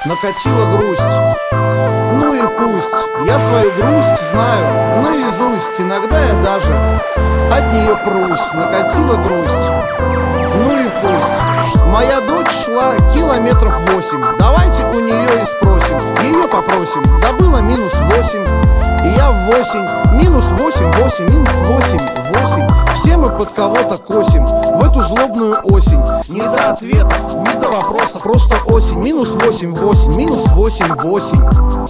накатила грусть. Ну и пусть, я свою грусть знаю наизусть. Иногда я даже от нее прусь. Накатила грусть, ну и пусть. Моя дочь шла километров 8. Давайте у нее и спросим, ее попросим. Добыла минус 8, и я в осень. Минус 8, 8, минус 8, 8. Все мы под кого-то косим в эту злобную осень. Не до ответов, не до вопроса, просто осень. Минус 8, 8, минус 8, 8.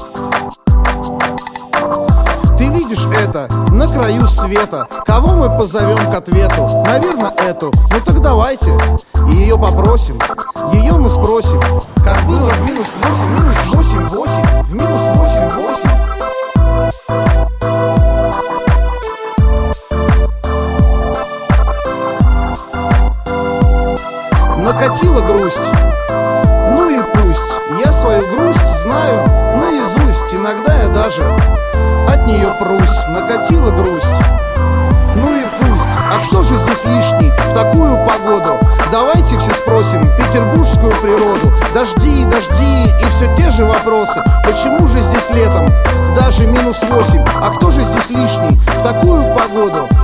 Ты видишь это на краю света. Кого мы позовем к ответу? Наверное, эту. Ну так давайте ее попросим, ее мы спросим. Как было в минус 8, минус 8, 8, в минус 8, 8. Накатила грусть, ну и пусть. Я свою грусть знаю наизусть. Иногда я даже от нее прусь. Накатила грусть, ну и пусть. А кто же здесь лишний в такую погоду? Давайте все спросим петербургскую природу. Дожди, дожди и все те же вопросы. Почему же здесь летом даже минус 8? А кто же здесь лишний в такую погоду?